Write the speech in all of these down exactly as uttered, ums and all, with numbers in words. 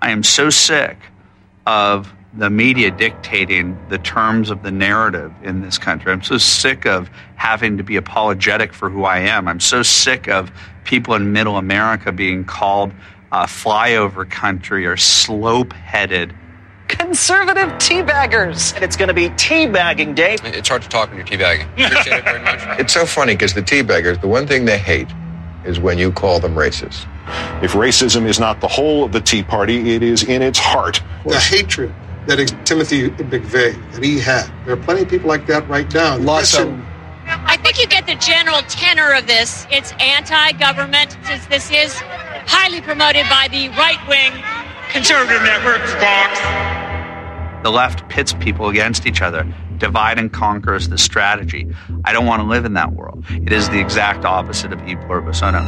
I am so sick of the media dictating the terms of the narrative in this country. I'm so sick of having to be apologetic for who I am. I'm so sick of people in middle America being called uh, flyover country or slope-headed. Conservative teabaggers. And it's going to be teabagging day. It's hard to talk when you're teabagging. Appreciate it very much. It's so funny because the teabaggers, the one thing they hate is when you call them racist. If racism is not the whole of the Tea Party, it is in its heart. The hatred that Timothy McVeigh, that he had. There are plenty of people like that right now. Lots of I think you get the general tenor of this. It's anti-government, since this is highly promoted by the right-wing conservative network, Fox. The left pits people against each other. Divide and conquer is the strategy. I don't want to live in that world. It is the exact opposite of e pluribus unum.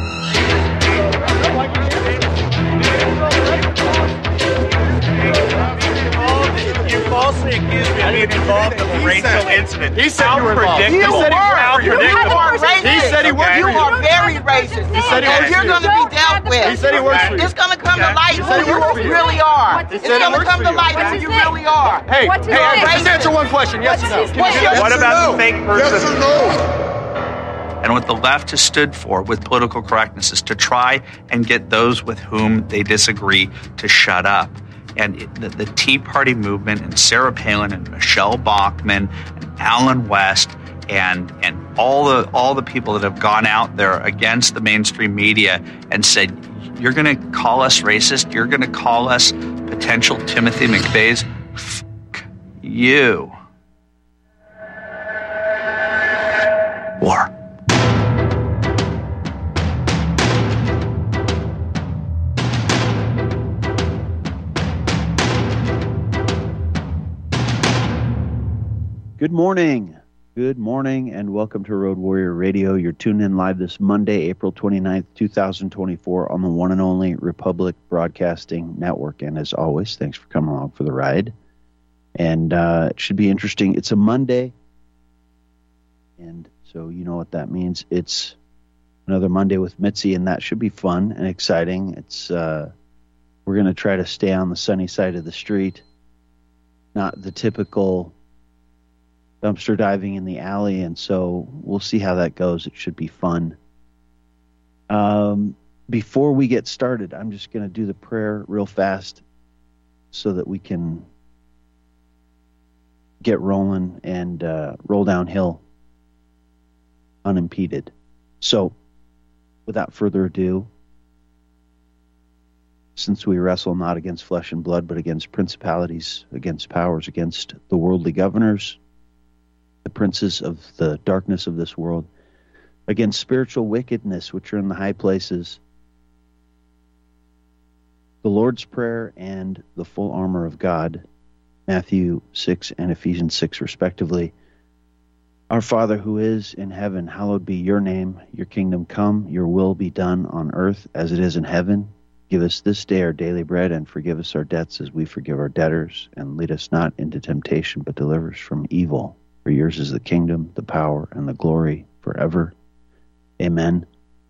You falsely accused me of being involved in the racial incident. He said you were involved. You He said are. you were. You are racist. He said he worked You for you. are very racist. He said he and works you're for you. going to be dealt with. He said he works for you. It's going to come to light He said who he works you for you. really are. He It's said he going to works come for to you. light who you really are. Hey, What's his hey, name? just answer one question. Yes or no? What's your- What yes about or the fake person? Yes or no? And what the left has stood for with political correctness is to try and get those with whom they disagree to shut up. And it, the, the Tea Party movement and Sarah Palin and Michelle Bachmann and Alan West and and all the all the people that have gone out there against the mainstream media and said, you're going to call us racist, you're going to call us potential Timothy McVeighs, fuck you. War. Good morning. Good morning, and welcome to Road Warrior Radio. You're tuned in live this Monday, April twenty-ninth, twenty twenty-four on the one and only Republic Broadcasting Network. And as always, thanks for coming along for the ride. And uh, it should be interesting. It's a Monday, and so you know what that means. It's another Monday with Mitzi, and that should be fun and exciting. It's uh, we're going to try to stay on the sunny side of the street, not the typical dumpster diving in the alley, and so we'll see how that goes. It should be fun. Um, before we get started, I'm just going to do the prayer real fast so that we can get rolling and uh, roll downhill unimpeded. So, without further ado, since we wrestle not against flesh and blood, but against principalities, against powers, against the worldly governors, the princes of the darkness of this world, against spiritual wickedness which are in the high places, the Lord's Prayer and the full armor of God, Matthew six and Ephesians six respectively. Our Father who is in heaven, hallowed be your name. Your kingdom come, your will be done on earth as it is in heaven. Give us this day our daily bread, and forgive us our debts as we forgive our debtors. And lead us not into temptation, but deliver us from evil. For yours is the kingdom, the power, and the glory forever. Amen.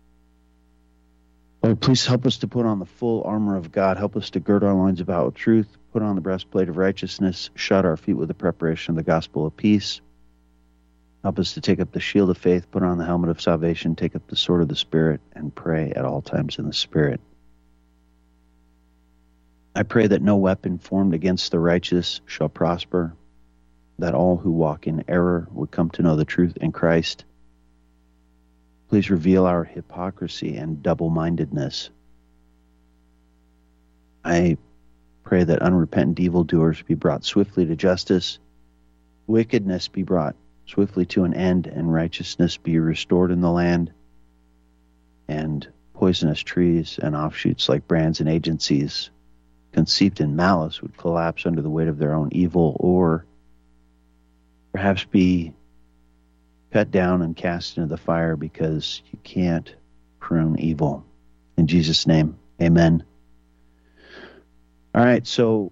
Lord, please help us to put on the full armor of God. Help us to gird our loins about with truth, put on the breastplate of righteousness, shod our feet with the preparation of the gospel of peace. Help us to take up the shield of faith, put on the helmet of salvation, take up the sword of the Spirit, and pray at all times in the Spirit. I pray that no weapon formed against the righteous shall prosper, that all who walk in error would come to know the truth in Christ. Please reveal our hypocrisy and double-mindedness. I pray that unrepentant evildoers be brought swiftly to justice, wickedness be brought swiftly to an end, and righteousness be restored in the land, and poisonous trees and offshoots like brands and agencies conceived in malice would collapse under the weight of their own evil, or perhaps be cut down and cast into the fire, because you can't prune evil. In Jesus' name, amen. All right, so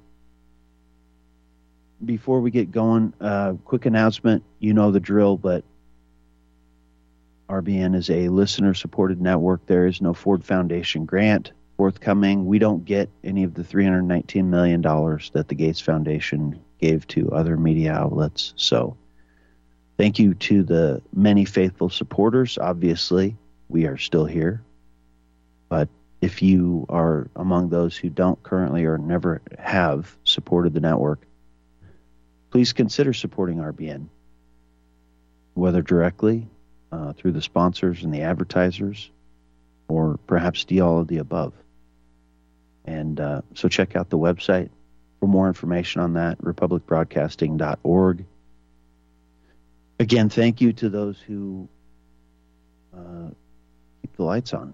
before we get going, uh, quick announcement. You know the drill, but R B N is a listener-supported network. There is no Ford Foundation grant forthcoming. We don't get any of the three hundred nineteen million dollars that the Gates Foundation gave to other media outlets. So thank you to the many faithful supporters. Obviously, we are still here. But if you are among those who don't currently or never have supported the network, please consider supporting R B N, whether directly uh, through the sponsors and the advertisers, or perhaps do all of the above. And uh, so check out the website for more information on that, republic broadcasting dot org. Again, thank you to those who uh, keep the lights on.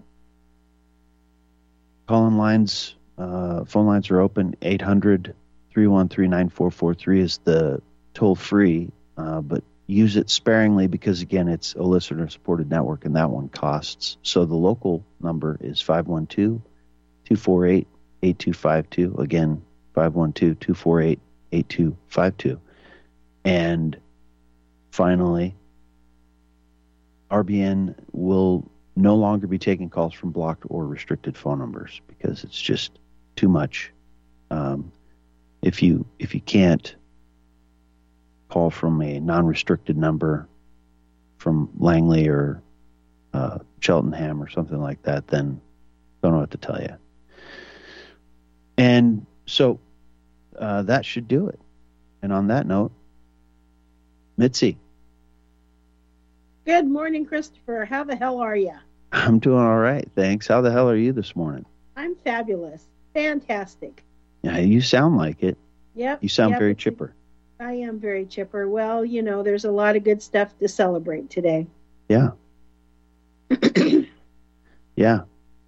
Call-in lines, uh, phone lines are open. eight hundred, three one three, nine four four three is the toll-free, uh, but use it sparingly because, again, it's a listener-supported network, and that one costs. So the local number is five one two, two four eight, eight two five two. Again, five one two, two four eight, eight two five two. And finally, R B N will no longer be taking calls from blocked or restricted phone numbers because it's just too much. Um, if you if you can't call from a non-restricted number from Langley or uh, Cheltenham or something like that, then don't know what to tell you. And so uh, that should do it. And on that note, Mitzi. Good morning, Christopher. How the hell are you? I'm doing all right, thanks. How the hell are you this morning? I'm fabulous. Fantastic. Yeah, you sound like it. Yep. You sound yep. very chipper. I am very chipper. Well, you know, there's a lot of good stuff to celebrate today. Yeah. Yeah.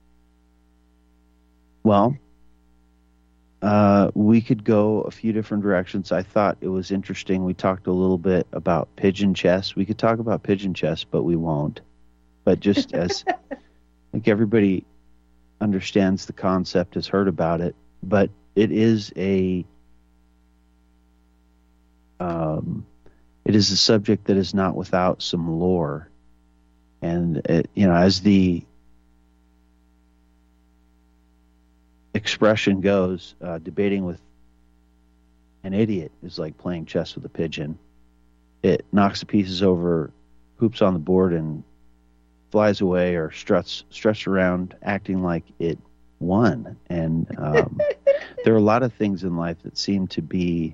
Well, uh, we could go a few different directions. I thought it was interesting. We talked a little bit about pigeon chess. We could talk about pigeon chess, but we won't. But just as like everybody understands the concept, has heard about it, but it is a um, it is a subject that is not without some lore, and it, you know, as the expression goes, uh, debating with an idiot is like playing chess with a pigeon. It knocks the pieces over, poops on the board, and flies away or struts struts around acting like it won. And um, there are a lot of things in life that seem to be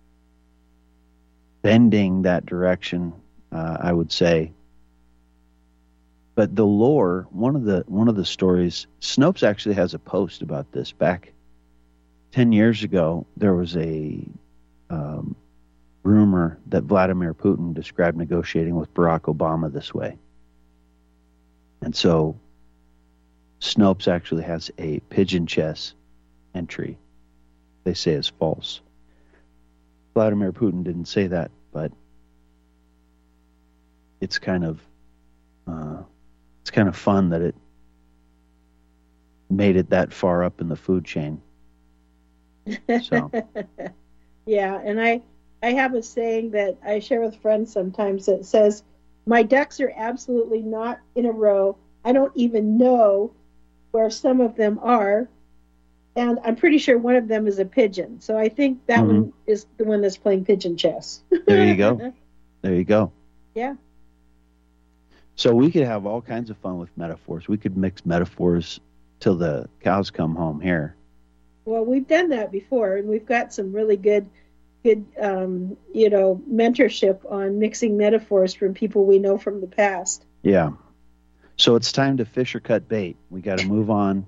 bending that direction, uh, I would say. But the lore, one of the one of the stories, Snopes actually has a post about this. Back ten years ago, there was a um, rumor that Vladimir Putin described negotiating with Barack Obama this way. And so Snopes actually has a pigeon chess entry they say is false. Vladimir Putin didn't say that, but it's kind of uh, it's kind of fun that it made it that far up in the food chain. So. Yeah, and I I have a saying that I share with friends sometimes that says, my ducks are absolutely not in a row. I don't even know where some of them are. And I'm pretty sure one of them is a pigeon. So I think that mm-hmm. one is the one that's playing pigeon chess. There you go. There you go. Yeah. So we could have all kinds of fun with metaphors. We could mix metaphors till the cows come home here. Well, we've done that before, and we've got some really good good, um, you know, mentorship on mixing metaphors from people we know from the past. Yeah. So it's time to fish or cut bait. We got to move on.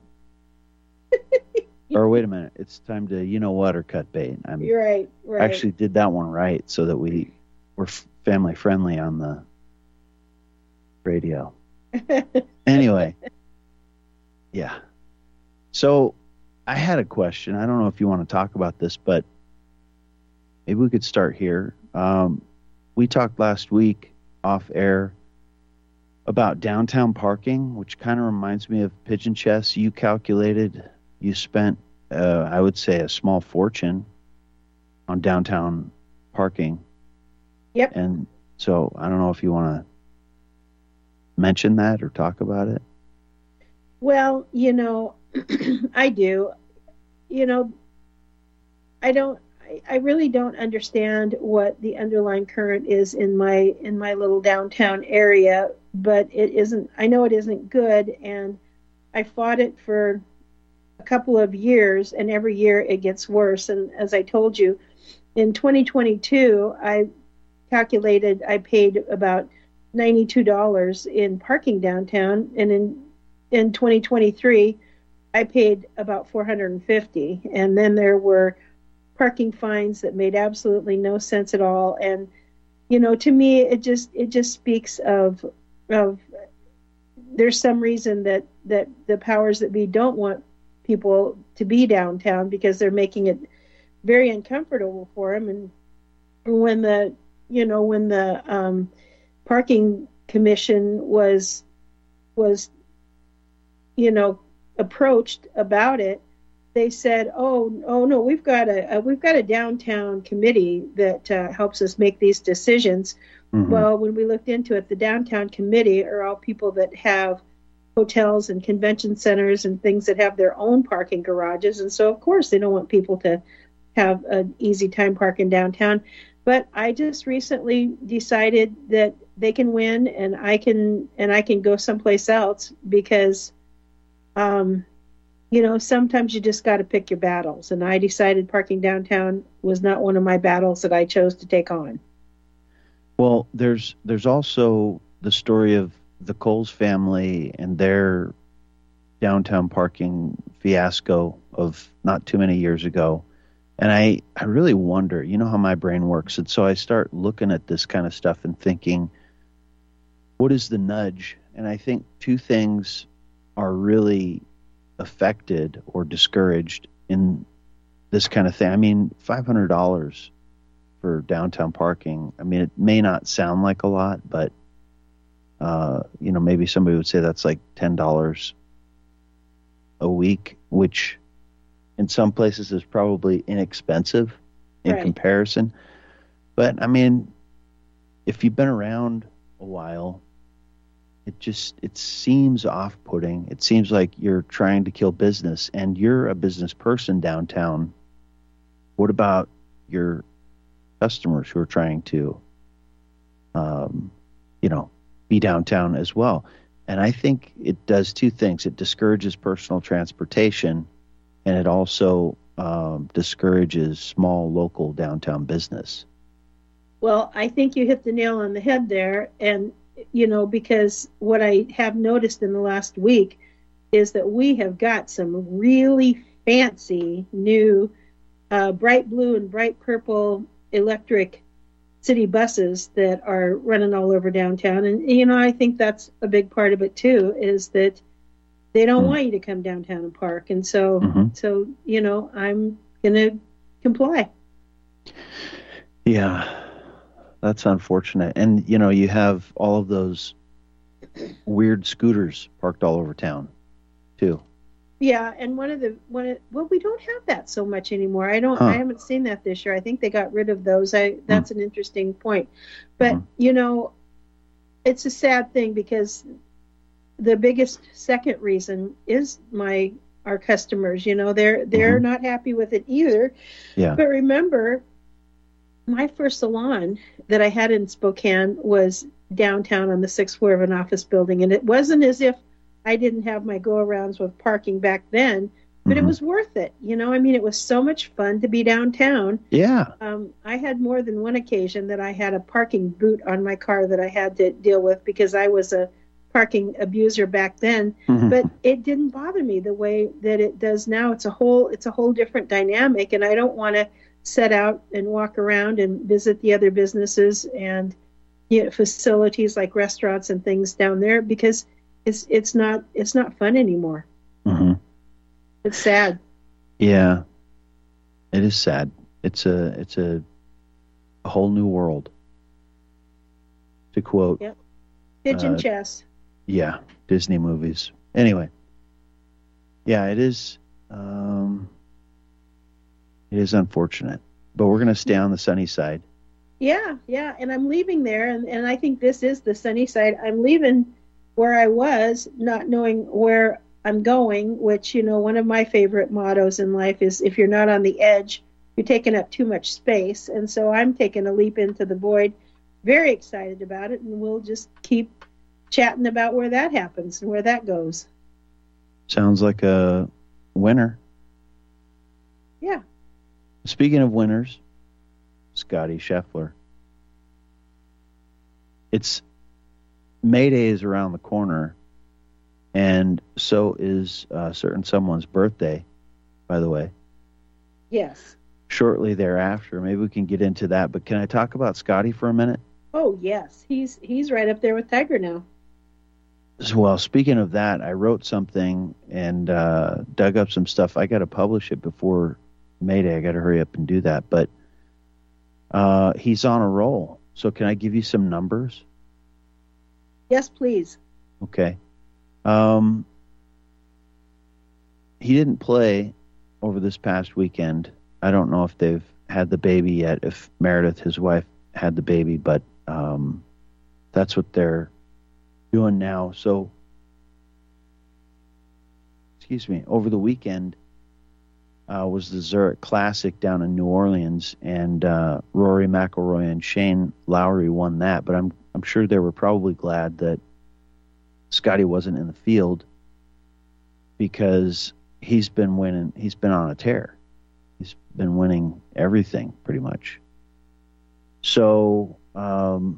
Or wait a minute. It's time to, you know what, or cut bait. I'm You're right, right. actually did that one right so that we were family friendly on the radio. Anyway. Yeah. So I had a question. I don't know if you want to talk about this, but maybe we could start here. Um, we talked last week off air about downtown parking, which kind of reminds me of pigeon chess. You calculated you spent, uh, I would say, a small fortune on downtown parking. Yep. And so I don't know if you want to mention that or talk about it. Well, you know, I do. You know, I don't. I, I really don't understand what the underlying current is in my in my little downtown area, but it isn't. I know it isn't good, and I fought it for a couple of years, and every year it gets worse. And as I told you, in twenty twenty-two, I calculated I paid about ninety-two dollars in parking downtown, and in in twenty twenty-three, I paid about four hundred fifty dollars. And then there were parking fines that made absolutely no sense at all. And you know, to me, it just it just speaks of of there's some reason that that the powers that be don't want people to be downtown because they're making it very uncomfortable for them. And when the you know when the um, parking commission was was you know approached about it, they said, "Oh, oh no, we've got a, a we've got a downtown committee that uh, helps us make these decisions." Mm-hmm. Well, when we looked into it, the downtown committee are all people that have hotels and convention centers and things that have their own parking garages, and so of course they don't want people to have an easy time parking downtown. But I just recently decided that they can win, and I can and I can go someplace else because. Um, you know, sometimes you just got to pick your battles. And I decided parking downtown was not one of my battles that I chose to take on. Well, there's there's also the story of the Coles family and their downtown parking fiasco of not too many years ago. And I, I really wonder, you know how my brain works. And so I start looking at this kind of stuff and thinking, what is the nudge? And I think two things are really affected or discouraged in this kind of thing. I mean, five hundred dollars for downtown parking. I mean, it may not sound like a lot, but, uh, you know, maybe somebody would say that's like ten dollars a week, which in some places is probably inexpensive in right. comparison. But, I mean, if you've been around a while, It just, it seems off-putting. It seems like you're trying to kill business, and you're a business person downtown. What about your customers who are trying to, um, you know, be downtown as well? And I think it does two things. It discourages personal transportation, and it also um, discourages small local downtown business. Well, I think you hit the nail on the head there, and you know, because what I have noticed in the last week is that we have got some really fancy new uh, bright blue and bright purple electric city buses that are running all over downtown. And, you know, I think that's a big part of it, too, is that they don't mm-hmm. want you to come downtown and park. And so, mm-hmm. so you know, I'm going to comply. Yeah. That's unfortunate. And, you know, you have all of those weird scooters parked all over town, too. Yeah, and one of the, one of, well, we don't have that so much anymore. I don't, huh. I haven't seen that this year. I think they got rid of those. I That's mm. an interesting point. But, mm. you know, it's a sad thing because the biggest second reason is my, our customers. You know, they're, they're mm-hmm. not happy with it either. Yeah. But remember, my first salon that I had in Spokane was downtown on the sixth floor of an office building. And it wasn't as if I didn't have my go-arounds with parking back then, but mm-hmm. it was worth it. You know, I mean, it was so much fun to be downtown. Yeah. Um, I had more than one occasion that I had a parking boot on my car that I had to deal with because I was a parking abuser back then, mm-hmm. but it didn't bother me the way that it does now. It's a whole, it's a whole different dynamic. And I don't want to set out and walk around and visit the other businesses and you know, facilities like restaurants and things down there because it's it's not it's not fun anymore. Mm-hmm. It's sad. Yeah, it is sad. It's a it's a, a whole new world. To quote, yep. Pigeon uh, chess. Yeah, Disney movies. Anyway, yeah, it is. Um, It is unfortunate, but we're going to stay on the sunny side. Yeah, yeah, and I'm leaving there, and, and I think this is the sunny side. I'm leaving where I was, not knowing where I'm going, which, you know, one of my favorite mottos in life is if you're not on the edge, you're taking up too much space. And so I'm taking a leap into the void. Very excited about it, and we'll just keep chatting about where that happens and where that goes. Sounds like a winner. Yeah. Speaking of winners, Scotty Scheffler. It's May Day is around the corner, and so is a certain someone's birthday, by the way. Yes. Shortly thereafter. Maybe we can get into that, but can I talk about Scotty for a minute? Oh, yes. He's he's right up there with Tiger now. Well, speaking of that, I wrote something and uh, dug up some stuff. I got to publish it before May Day. I got to hurry up and do that. But uh, he's on a roll. So can I give you some numbers? Yes, please. Okay. Um, he didn't play over this past weekend. I don't know if they've had the baby yet, if Meredith, his wife, had the baby, but um, that's what they're doing now. So, excuse me, over the weekend uh, was the Zurich Classic down in New Orleans, and uh, Rory McIlroy and Shane Lowry won that, but I'm I'm sure they were probably glad that Scotty wasn't in the field because he's been winning, he's been on a tear. He's been winning everything pretty much. So, um,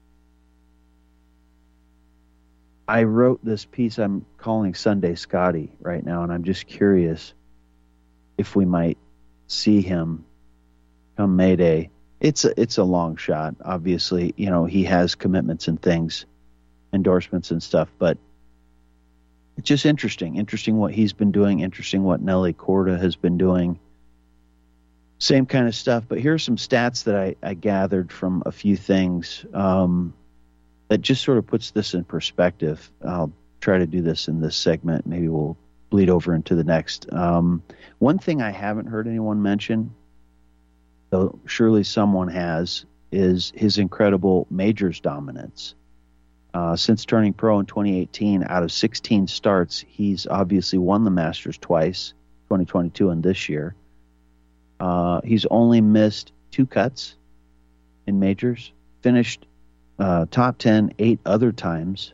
I wrote this piece I'm calling Sunday Scotty right now, and I'm just curious if we might see him come May Day. It's a, it's a long shot. Obviously, you know, he has commitments and things, endorsements and stuff, but it's just interesting. Interesting what he's been doing. Interesting what Nelly Korda has been doing. Same kind of stuff. But here's some stats that I, I gathered from a few things um, that just sort of puts this in perspective. I'll try to do this in this segment. Maybe we'll bleed over into the next. Um, one thing I haven't heard anyone mention, though surely someone has, is his incredible majors dominance. Uh, since turning pro in twenty eighteen, out of sixteen starts, he's obviously won the Masters twice, twenty twenty-two and this year. Uh, he's only missed two cuts in majors, finished uh, top ten eight other times,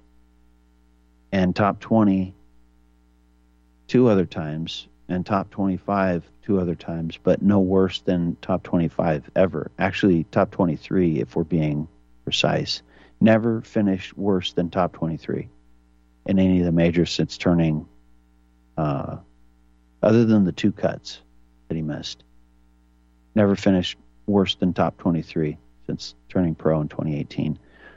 and top twenty two other times, and top twenty-five two other times, but no worse than top twenty-five ever. Actually, top twenty-three, if we're being precise. Never finished worse than top twenty-three in any of the majors since turning, uh, other than the two cuts that he missed. Never finished worse than top twenty-three since turning pro in twenty eighteen.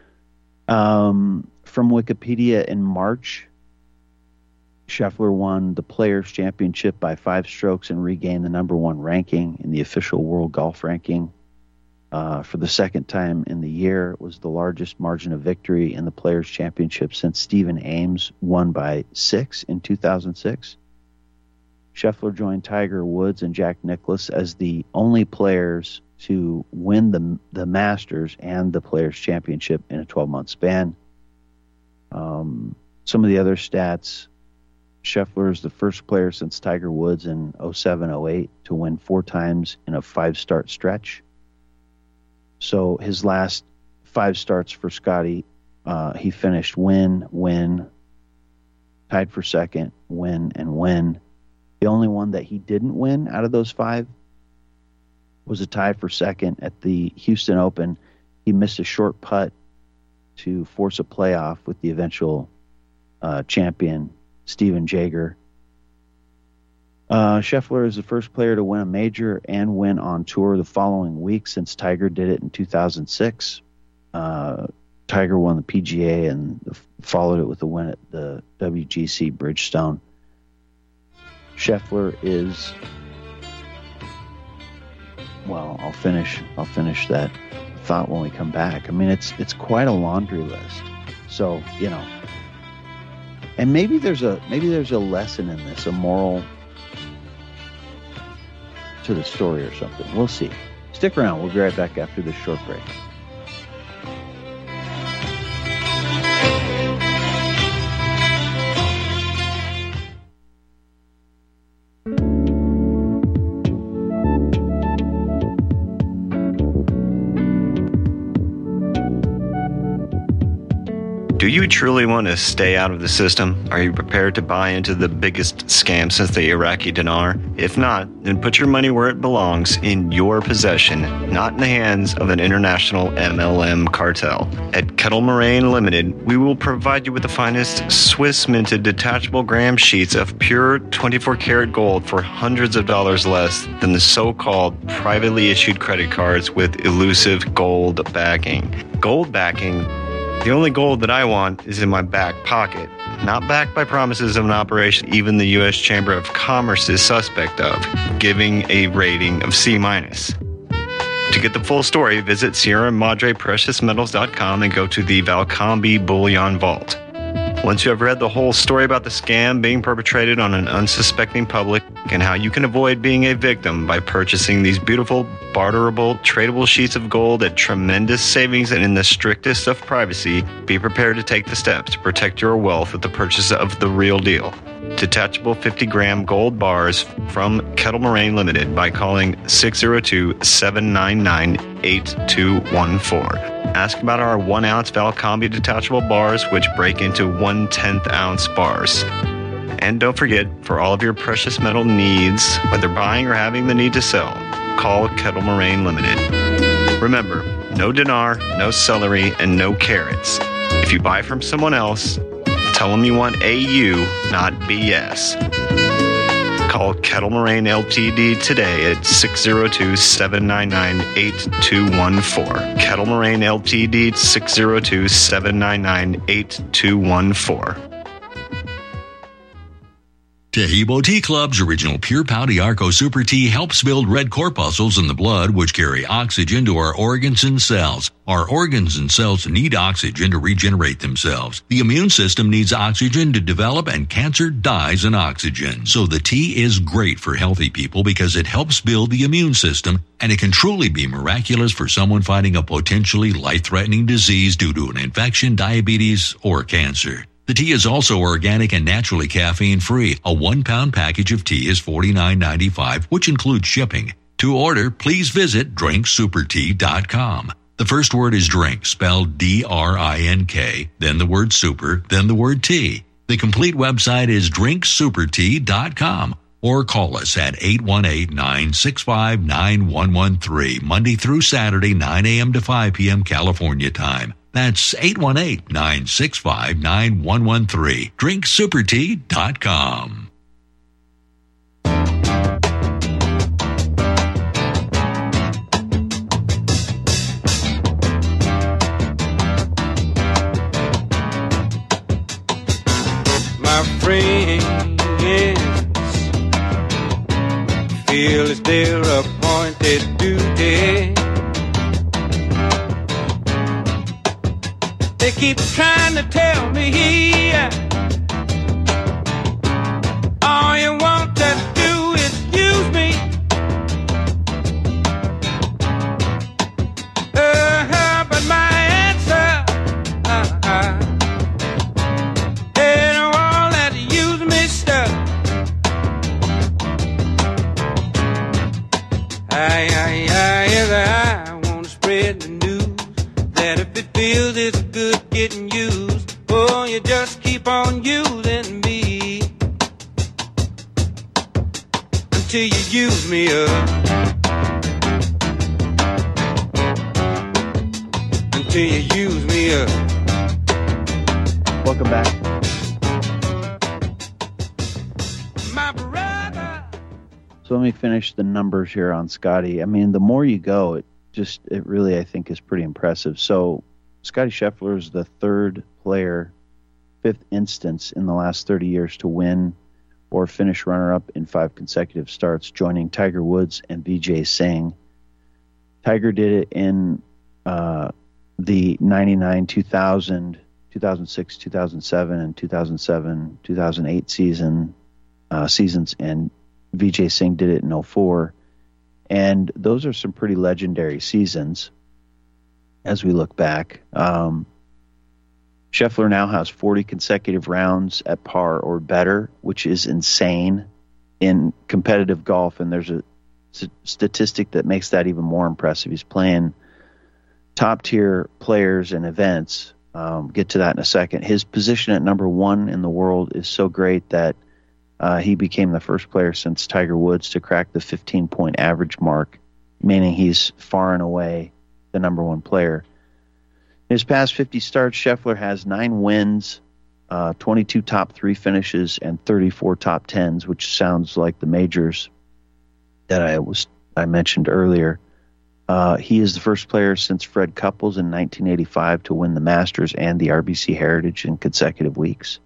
Um, from Wikipedia in March, Scheffler won the Players' Championship by five strokes and regained the number one ranking in the official World Golf Ranking. Uh, for the second time in the year, it was the largest margin of victory in the Players' Championship since Stephen Ames won by six in two thousand six. Scheffler joined Tiger Woods and Jack Nicklaus as the only players to win the the Masters and the Players' Championship in a twelve-month span. Um, some of the other stats: Scheffler is the first player since Tiger Woods in oh seven oh eight to win four times in a five-start stretch. So his last five starts for Scotty, uh, he finished win, win, tied for second, win, and win. The only one that he didn't win out of those five was a tie for second at the Houston Open. He missed a short putt to force a playoff with the eventual uh, champion, Steven Jaeger. Uh, Scheffler is the first player to win a major and win on tour the following week since Tiger did it in two thousand six. Uh, Tiger won the P G A and followed it with a win at the W G C Bridgestone. Scheffler is, well, I'll finish. I'll finish that thought when we come back. I mean, it's it's quite a laundry list. So you know, and maybe there's a maybe there's a lesson in this, a moral to the story or something. We'll see. Stick around. We'll be right back after this short break. Do you truly want to stay out of the system? Are you prepared to buy into the biggest scam since the Iraqi dinar? If not, then put your money where it belongs, in your possession, not in the hands of an international M L M cartel. At Kettle Moraine Limited, we will provide you with the finest Swiss-minted detachable gram sheets of pure twenty-four karat gold for hundreds of dollars less than the so-called privately issued credit cards with elusive gold backing. Gold backing? The only gold that I want is in my back pocket, not backed by promises of an operation even the U S Chamber of Commerce is suspect of, giving a rating of C minus. To get the full story, visit Sierra Madre Precious Metals dot com and go to the Valcombe Bullion Vault. Once you have read the whole story about the scam being perpetrated on an unsuspecting public and how you can avoid being a victim by purchasing these beautiful, barterable, tradable sheets of gold at tremendous savings and in the strictest of privacy, be prepared to take the steps to protect your wealth with the purchase of the real deal. Detachable fifty gram gold bars from Kettle Moraine Limited by calling six oh two, seven nine nine, eight two one four. Ask about our one ounce Valcombe detachable bars, which break into one tenth ounce bars. And don't forget, for all of your precious metal needs, whether buying or having the need to sell, call Kettle Moraine Limited. Remember, no dinar, no celery, and no carrots. If you buy from someone else, tell them you want A U, not B S. Call Kettle Moraine L T D today at six oh two, seven nine nine, eight two one four. Kettle Moraine L T D, six oh two, seven nine nine, eight two one four. Tahibo Tea Club's original Pure Pouty Arco Super Tea helps build red corpuscles in the blood, which carry oxygen to our organs and cells. Our organs and cells need oxygen to regenerate themselves. The immune system needs oxygen to develop, and cancer dies in oxygen. So the tea is great for healthy people because it helps build the immune system, and it can truly be miraculous for someone fighting a potentially life-threatening disease due to an infection, diabetes, or cancer. The tea is also organic and naturally caffeine-free. A one-pound package of tea is forty-nine ninety-five, which includes shipping. To order, please visit drink super tea dot com. The first word is drink, spelled D R I N K, then the word super, then the word tea. The complete website is drink super tea dot com. Or call us at eight one eight, nine six five, nine one one three, Monday through Saturday, nine a.m. to five p.m. California time. That's eight one eight, nine six five, nine one one three. drink super tea dot com. My friends feel it's their appointed duty. They keep trying to tell me all you want to do is use me. Uh-huh, but my answer uh-huh, ain't all that use me stuff. I, I, I, yes, I want to spread the news that if it feels it's good getting used, oh, you just keep on using me until you use me up, until you use me up. Welcome back. My brother. So let me finish the numbers here on Scotty. I mean, the more you go, it just, it really, I think, is pretty impressive. So Scotty Scheffler is the third player, fifth instance in the last thirty years to win or finish runner-up in five consecutive starts, joining Tiger Woods and Vijay Singh. Tiger did it in uh, the ninety-nine, two thousand, two thousand six, two thousand seven, and two thousand seven, two thousand eight season uh, seasons, and Vijay Singh did it in oh four. And those are some pretty legendary seasons as we look back. Um, Scheffler now has forty consecutive rounds at par or better, which is insane in competitive golf. And there's a st- statistic that makes that even more impressive. He's playing top-tier players and events Um, get to that in a second. His position at number one in the world is so great that uh, he became the first player since Tiger Woods to crack the fifteen-point average mark, meaning he's far and away the number one player. In his past fifty starts, Scheffler has nine wins, uh, twenty-two top three finishes, and thirty-four top tens, which sounds like the majors that I was I mentioned earlier. Uh, he is the first player since Fred Couples in nineteen eighty-five to win the Masters and the R B C Heritage in consecutive weeks.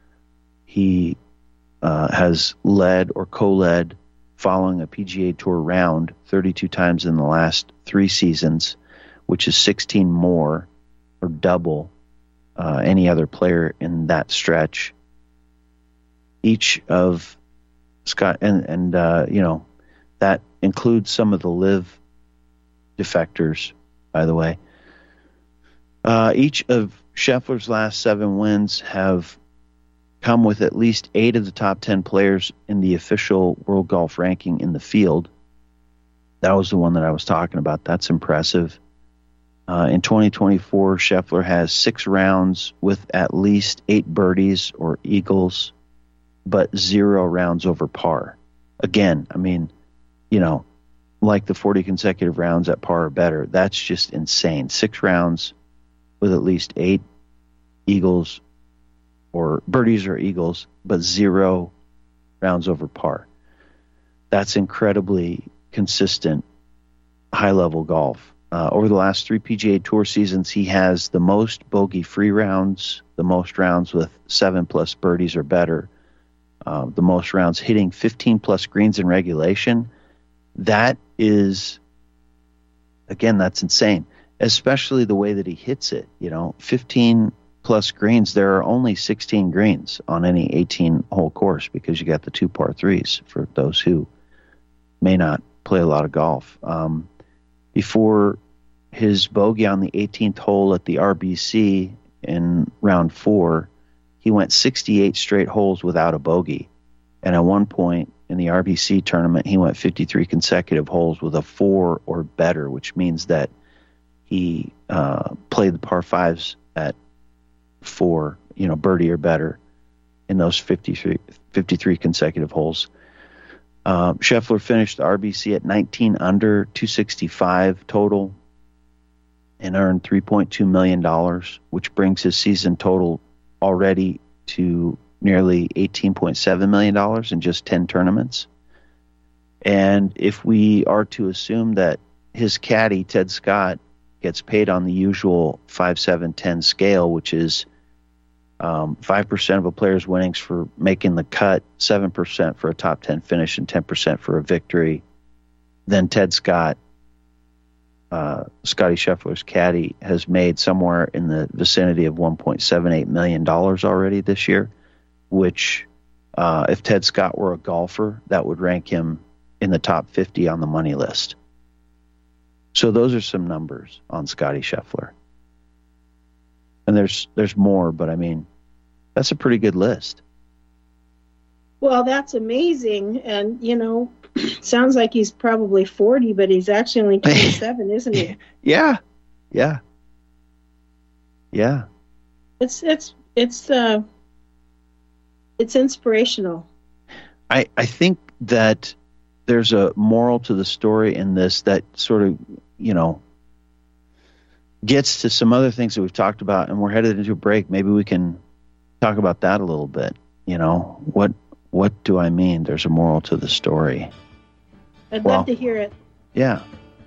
He uh, has led or co-led following a P G A Tour round thirty-two times in the last three seasons, which is sixteen more or double uh, any other player in that stretch. Each of Scott, and, and uh, you know, that includes some of the live defectors, by the way. Uh, each of Scheffler's last seven wins have come with at least eight of the top ten players in the official World Golf Ranking in the field. That was the one that I was talking about. That's impressive. Uh, in twenty twenty-four, Scheffler has six rounds with at least eight birdies or eagles, but zero rounds over par. Again, I mean, you know, like the forty consecutive rounds at par or better. That's just insane. Six rounds with at least eight eagles or birdies or eagles, but zero rounds over par. That's incredibly consistent, high-level golf. Uh, over the last three P G A Tour seasons, he has the most bogey-free rounds, the most rounds with seven-plus birdies or better, uh, the most rounds hitting fifteen-plus greens in regulation. That is, again, that's insane, especially the way that he hits it. You know, fifteen-plus greens, there are only sixteen greens on any eighteen-hole course because you got the two par threes for those who may not play a lot of golf. Um, before his bogey on the eighteenth hole at the R B C in round four, he went sixty-eight straight holes without a bogey. And at one point in the R B C tournament, he went fifty-three consecutive holes with a four or better, which means that he uh, played the par fives at four, you know, birdie or better in those fifty-three, fifty-three consecutive holes. Uh, Scheffler finished the R B C at nineteen under, two sixty-five total, and earned three point two million dollars, which brings his season total already to nearly eighteen point seven million dollars in just ten tournaments. And if we are to assume that his caddy, Ted Scott, gets paid on the usual five, seven, ten scale, which is um, five percent of a player's winnings for making the cut, seven percent for a top ten finish, and ten percent for a victory, then Ted Scott, uh, Scotty Scheffler's caddy, has made somewhere in the vicinity of one point seven eight million dollars already this year, which, uh, if Ted Scott were a golfer, that would rank him in the top fifty on the money list. So those are some numbers on Scotty Scheffler. And there's there's more, but I mean, that's a pretty good list. Well, that's amazing. And, you know, sounds like he's probably forty, but he's actually only twenty-seven, isn't he? Yeah. Yeah. Yeah. It's, it's, it's, uh, it's inspirational. I, I think that there's a moral to the story in this that sort of, you know, gets to some other things that we've talked about, and we're headed into a break. Maybe we can talk about that a little bit. You know, what what do I mean? There's a moral to the story. I'd well, love to hear it. Yeah.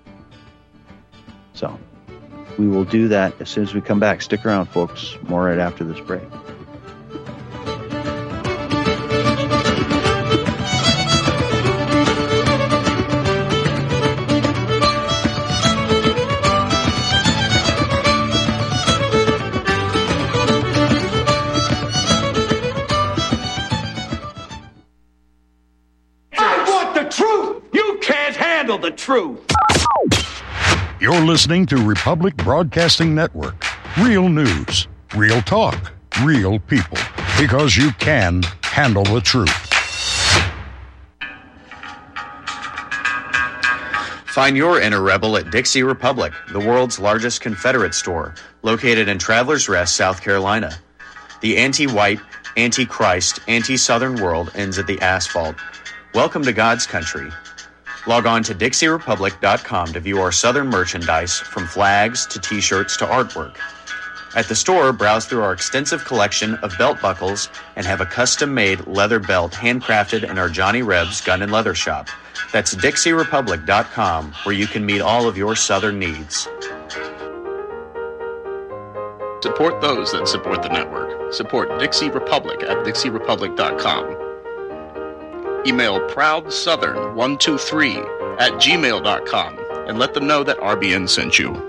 So we will do that as soon as we come back. Stick around, folks. More right after this break. The truth. You're listening to Republic Broadcasting Network. Real news, real talk, real people. Because you can handle the truth. Find your inner rebel at Dixie Republic, the world's largest Confederate store, located in Travelers Rest, South Carolina. The anti-white, anti-Christ, anti-Southern world ends at the asphalt. Welcome to God's country. Log on to Dixie Republic dot com to view our Southern merchandise, from flags to t-shirts to artwork. At the store, browse through our extensive collection of belt buckles and have a custom-made leather belt handcrafted in our Johnny Rebs Gun and Leather Shop. That's Dixie Republic dot com, where you can meet all of your Southern needs. Support those that support the network. Support Dixie Republic at Dixie Republic dot com. Email proud southern one two three at gmail dot com and let them know that R B N sent you.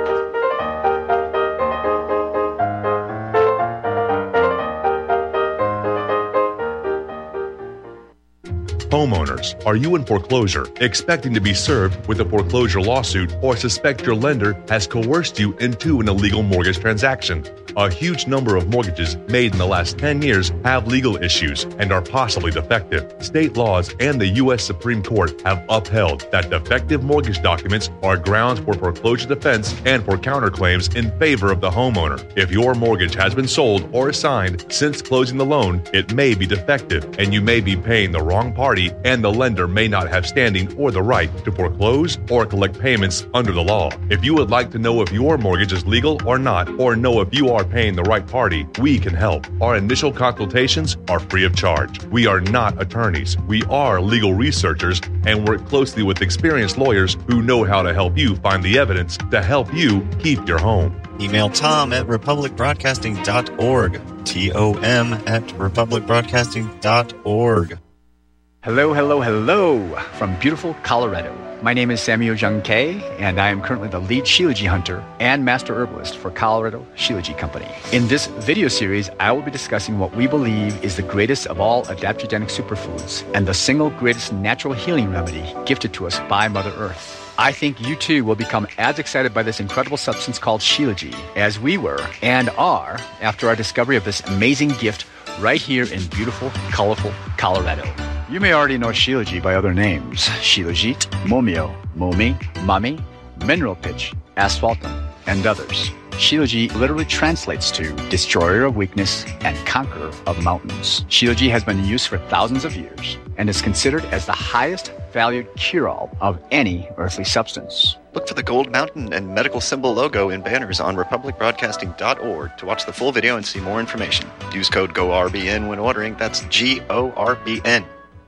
Homeowners, are you in foreclosure, expecting to be served with a foreclosure lawsuit, or suspect your lender has coerced you into an illegal mortgage transaction? A huge number of mortgages made in the last ten years have legal issues and are possibly defective. State laws and the U S Supreme Court have upheld that defective mortgage documents are grounds for foreclosure defense and for counterclaims in favor of the homeowner. If your mortgage has been sold or assigned since closing the loan, it may be defective and you may be paying the wrong party, and the lender may not have standing or the right to foreclose or collect payments under the law. If you would like to know if your mortgage is legal or not, or know if you are paying the right party, we can help. Our initial consultations are free of charge. We are not attorneys. We are legal researchers and work closely with experienced lawyers who know how to help you find the evidence to help you keep your home. Email Tom at republic broadcasting dot org. T O M at republic broadcasting dot org. Hello, hello, hello from beautiful Colorado. My name is Samuel Jung Kay, and I am currently the lead Shilajit hunter and master herbalist for Colorado Shilajit Company. In this video series, I will be discussing what we believe is the greatest of all adaptogenic superfoods and the single greatest natural healing remedy gifted to us by Mother Earth. I think you too will become as excited by this incredible substance called Shilajit as we were and are after our discovery of this amazing gift right here in beautiful, colorful Colorado. You may already know Shilajit by other names: Shilajit, Momio, Momi, Mami, Mineral Pitch, Asphaltum, and others. Shilajit literally translates to destroyer of weakness and conqueror of mountains. Shilajit has been in use for thousands of years and is considered as the highest valued cure-all of any earthly substance. Look for the gold mountain and medical symbol logo in banners on republic broadcasting dot org to watch the full video and see more information. Use code G O R B N when ordering. That's G O R B N.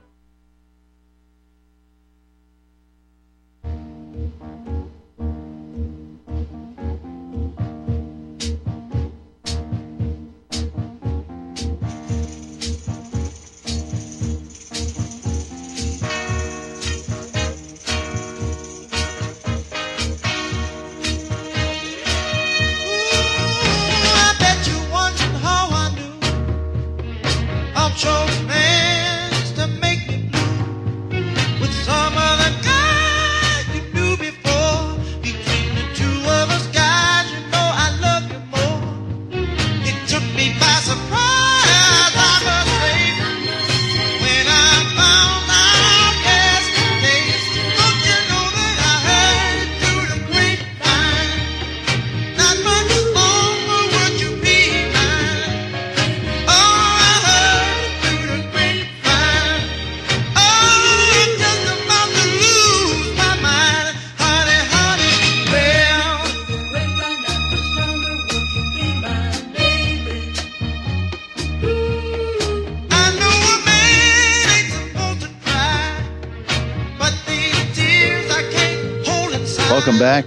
Welcome back.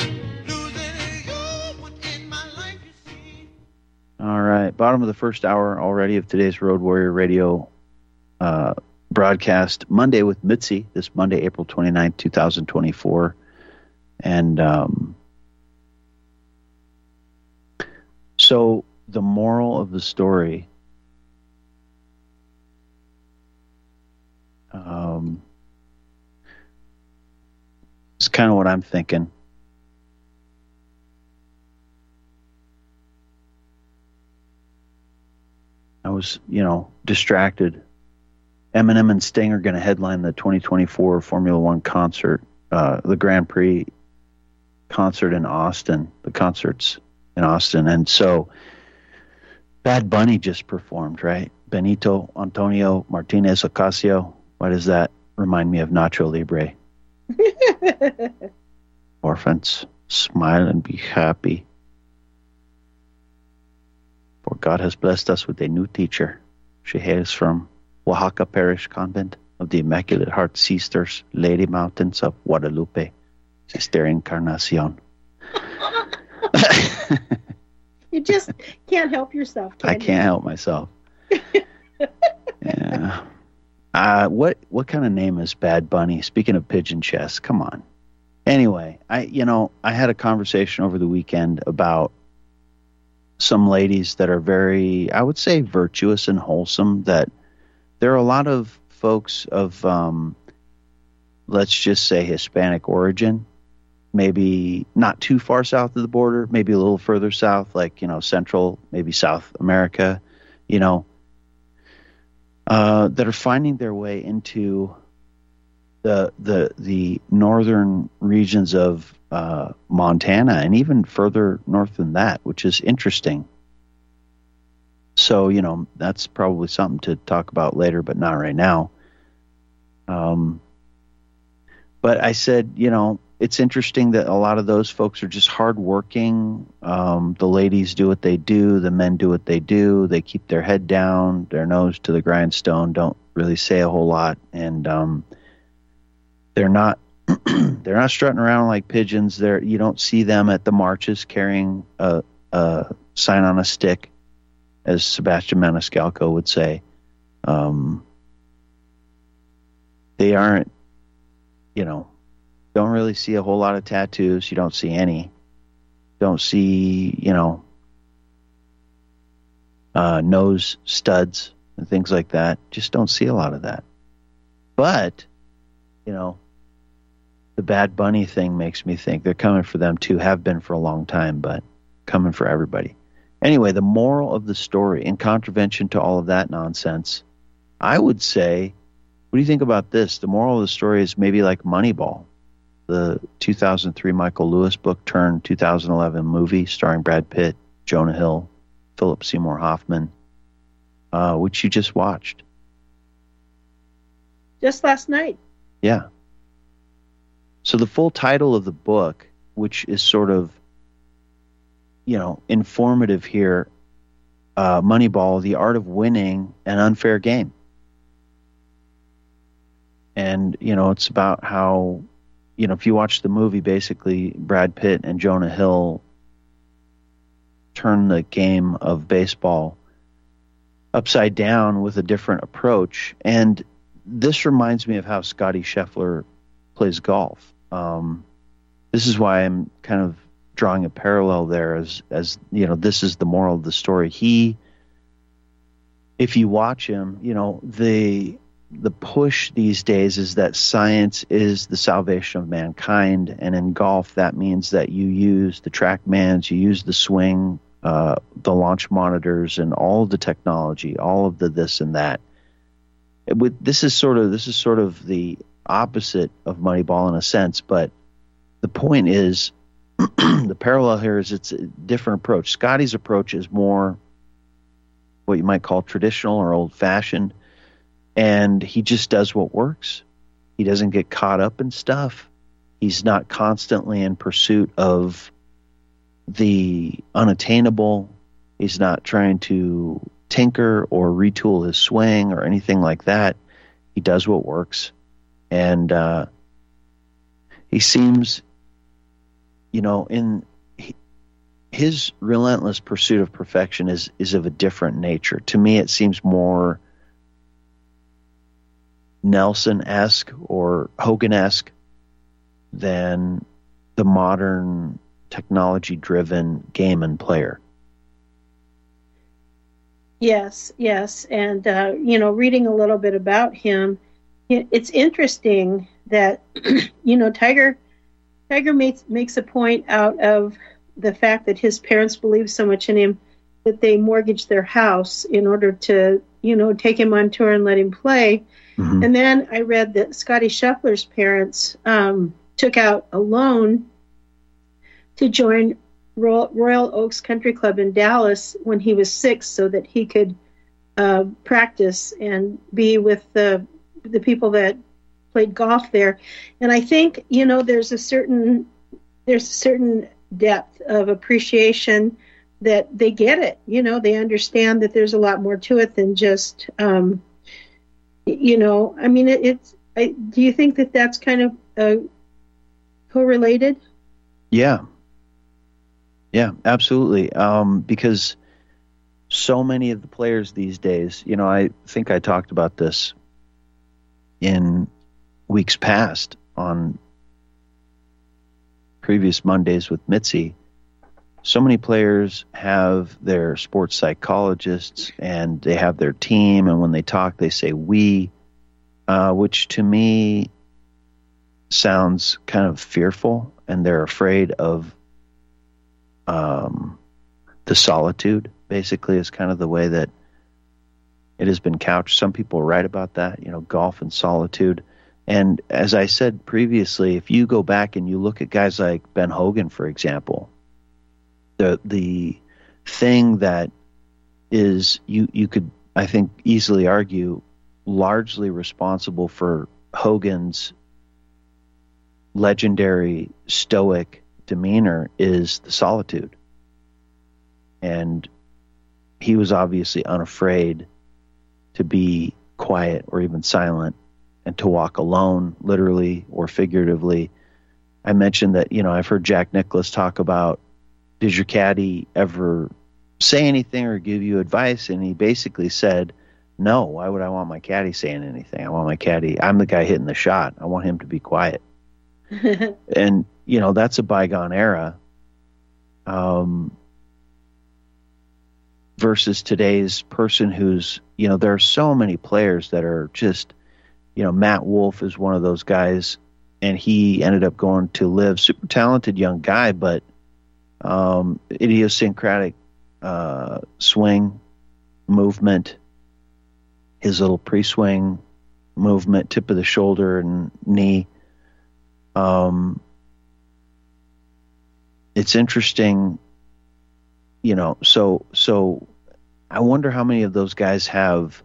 All right, bottom of the first hour already of today's Road Warrior Radio uh, broadcast, Monday with Mitzi, this Monday, April twenty-ninth, twenty twenty-four. And um, so the moral of the story, um, it's kind of what I'm thinking. I was, you know, distracted. Eminem and Sting are going to headline the twenty twenty-four Formula One concert uh, the Grand Prix concert in Austin, the concerts in Austin. And so Bad Bunny just performed, right? Benito Antonio Martinez Ocasio. Why does that remind me of Nacho Libre? Orphans, smile and be happy. For God has blessed us with a new teacher. She hails from Oaxaca Parish Convent of the Immaculate Heart Sisters, Lady Mountains of Guadalupe, Sister Encarnacion. You just can't help yourself, can I you? can't help myself. Yeah. Uh, what what kind of name is Bad Bunny? Speaking of pigeon chess, come on. Anyway, I you know I had a conversation over the weekend about some ladies that are very, I would say, virtuous and wholesome. That there are a lot of folks of, um, let's just say, Hispanic origin, maybe not too far south of the border, maybe a little further south, like, you know, Central, maybe South America, you know, uh, that are finding their way into the the the northern regions of uh, Montana and even further north than that, which is interesting. So, you know, that's probably something to talk about later, but not right now. Um, but I said, you know, it's interesting that a lot of those folks are just hardworking. Um, the ladies do what they do. The men do what they do. They keep their head down, their nose to the grindstone, don't really say a whole lot. And um, they're not they're not strutting around like pigeons. They're, you don't see them at the marches carrying a, a sign on a stick, as Sebastian Maniscalco would say. Um, they aren't, you know, don't really see a whole lot of tattoos. You don't see any. Don't see, you know, uh, nose studs and things like that. Just don't see a lot of that. But, you know, the Bad Bunny thing makes me think they're coming for them too. Have been for a long time, but coming for everybody. Anyway, the moral of the story, in contravention to all of that nonsense, I would say, what do you think about this? The moral of the story is maybe like Moneyball, the two thousand three Michael Lewis book turned two thousand eleven movie starring Brad Pitt, Jonah Hill, Philip Seymour Hoffman, uh, which you just watched. Just last night. Yeah. So the full title of the book, which is sort of, you know, informative here, uh, Moneyball, The Art of Winning an Unfair Game. And, you know, it's about how, you know, if you watch the movie, basically Brad Pitt and Jonah Hill turn the game of baseball upside down with a different approach. And this reminds me of how Scotty Scheffler plays golf. Um, this is why I'm kind of drawing a parallel there as, as, you know, this is the moral of the story. He, if you watch him, you know, the, the push these days is that science is the salvation of mankind. And in golf, that means that you use the TrackMans, you use the swing, uh, the launch monitors and all of the technology, all of the this and that. It would, this is sort of, this is sort of the opposite of Moneyball in a sense, but the point is, the parallel here is it's a different approach. Scotty's approach is more what you might call traditional or old-fashioned, and he just does what works. He doesn't get caught up in stuff. He's not constantly in pursuit of the unattainable. He's not trying to tinker or retool his swing or anything like that. He does what works. And uh, he seems, you know, in he, his relentless pursuit of perfection is, is of a different nature. To me, it seems more Nelson-esque or Hogan-esque than the modern technology-driven game and player. Yes, yes. And, uh, you know, reading a little bit about him, it's interesting that, you know, Tiger Tiger makes, makes a point out of the fact that his parents believed so much in him that they mortgaged their house in order to, you know, take him on tour and let him play. Mm-hmm. And then I read that Scotty Scheffler's parents um, took out a loan to join Royal, Royal Oaks Country Club in Dallas when he was six, so that he could uh, practice and be with the the people that played golf there. And I think, you know, there's a certain there's a certain depth of appreciation that they get it. You know, they understand that there's a lot more to it than just, um, you know, I mean, it, it's. I, do you think that that's kind of uh, correlated? Yeah. Yeah, absolutely. Um, because so many of the players these days, you know, I think I talked about this in weeks past on previous Mondays with Mitzi. So many players have their sports psychologists and they have their team, and when they talk, they say we, uh, which to me sounds kind of fearful, and they're afraid of um, the solitude, basically, is kind of the way that it has been couched. Some people write about that, you know, golf and solitude. And as I said previously, if you go back and you look at guys like Ben Hogan, for example, the the thing that is, you, you could, I think, easily argue, largely responsible for Hogan's legendary stoic demeanor is the solitude. And he was obviously unafraid to be quiet or even silent, and to walk alone, literally or figuratively. I mentioned that, you know, I've heard Jack Nicklaus talk about, did your caddy ever say anything or give you advice? And he basically said, no, why would I want my caddy saying anything? I want my caddy, I'm the guy hitting the shot. I want him to be quiet. And, you know, that's a bygone era. Um, versus today's person who's, you know, there are so many players that are just, you know, Matt Wolff is one of those guys, and he ended up going to live, super talented young guy, but um, idiosyncratic uh, swing movement, his little pre-swing movement, tip of the shoulder and knee. Um, it's interesting, you know, so, so I wonder how many of those guys have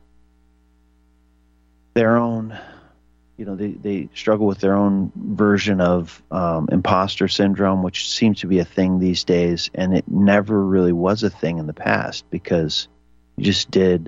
their own, you know, they, they struggle with their own version of um, imposter syndrome, which seems to be a thing these days. And it never really was a thing in the past, because you just did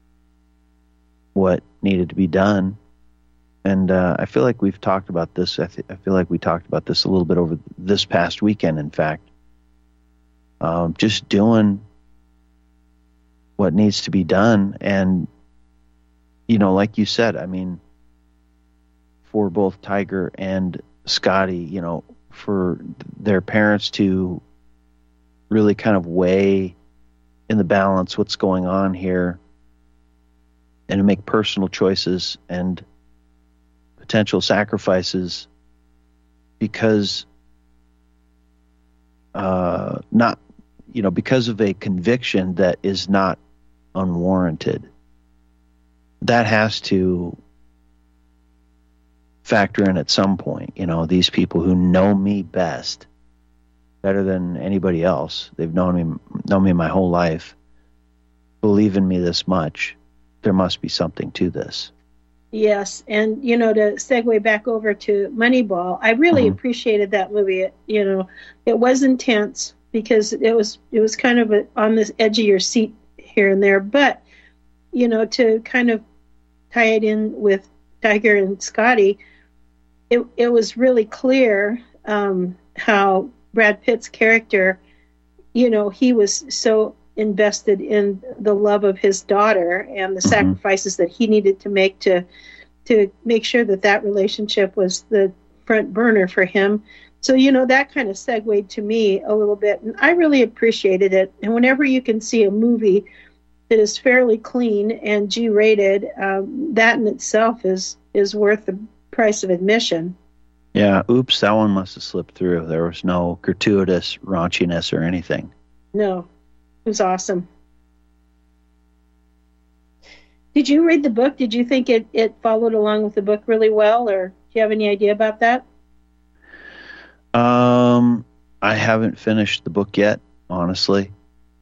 what needed to be done. And uh, I feel like we've talked about this. I, th- I feel like we talked about this a little bit over this past weekend, in fact. Um, just doing what needs to be done. And, you know, like you said, I mean, for both Tiger and Scotty, you know, for their parents to really kind of weigh in the balance what's going on here, and to make personal choices and potential sacrifices because uh, not, you know, because of a conviction that is not unwarranted. That has to factor in at some point. You know, these people who know me best, better than anybody else, they've known me, known me my whole life, believe in me this much, there must be something to this. Yes, and, you know, to segue back over to Moneyball, I really Mm-hmm. appreciated that movie. It, you know, it was intense because it was it was kind of a, on this edge of your seat here and there, but, you know, to kind of tie it in with Tiger and Scotty, it it was really clear um, how Brad Pitt's character, you know, he was so invested in the love of his daughter and the mm-hmm. sacrifices that he needed to make to to make sure that that relationship was the front burner for him. So, you know, that kind of segued to me a little bit, and I really appreciated it. And whenever you can see a movie that is fairly clean and G-rated, um, that in itself is is worth the price of admission. Yeah, oops, that one must have slipped through. There was no gratuitous raunchiness or anything. No, it was awesome. Did you read the book? Did you think it, it followed along with the book really well, or do you have any idea about that? Um, I haven't finished the book yet, honestly.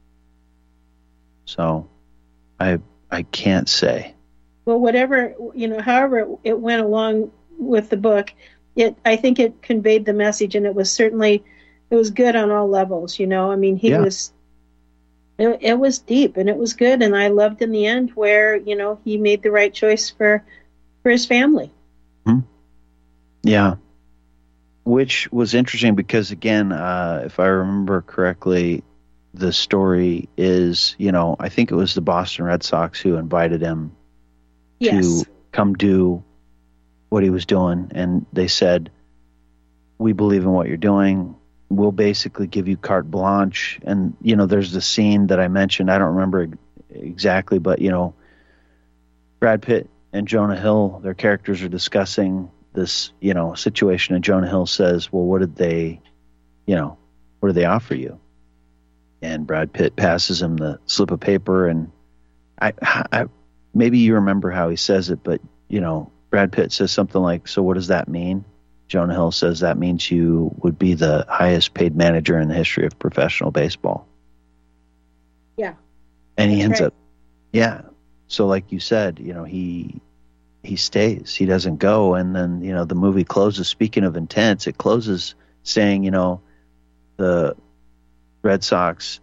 So, I I can't say. Well, whatever, you know, however it went along with the book, it I think it conveyed the message, and it was certainly, it was good on all levels, you know. I mean, he Yeah. was, it, it was deep, and it was good, and I loved in the end where, you know, he made the right choice for, for his family. Hmm. Yeah. Which was interesting because, again, uh, if I remember correctly, the story is, you know, I think it was the Boston Red Sox who invited him Yes. to come do what he was doing. And they said, we believe in what you're doing. We'll basically give you carte blanche. And, you know, there's the scene that I mentioned. I don't remember exactly, but, you know, Brad Pitt and Jonah Hill, their characters are discussing this, you know, situation. And Jonah Hill says, well, what did they, you know, what did they offer you? And Brad Pitt passes him the slip of paper. And I, I maybe you remember how he says it, but, you know, Brad Pitt says something like, so what does that mean? Jonah Hill says that means you would be the highest paid manager in the history of professional baseball. Yeah. And he That's ends right. up, yeah. So like you said, you know, he he stays. He doesn't go. And then, you know, the movie closes, speaking of intense, it closes saying, you know, the Red Sox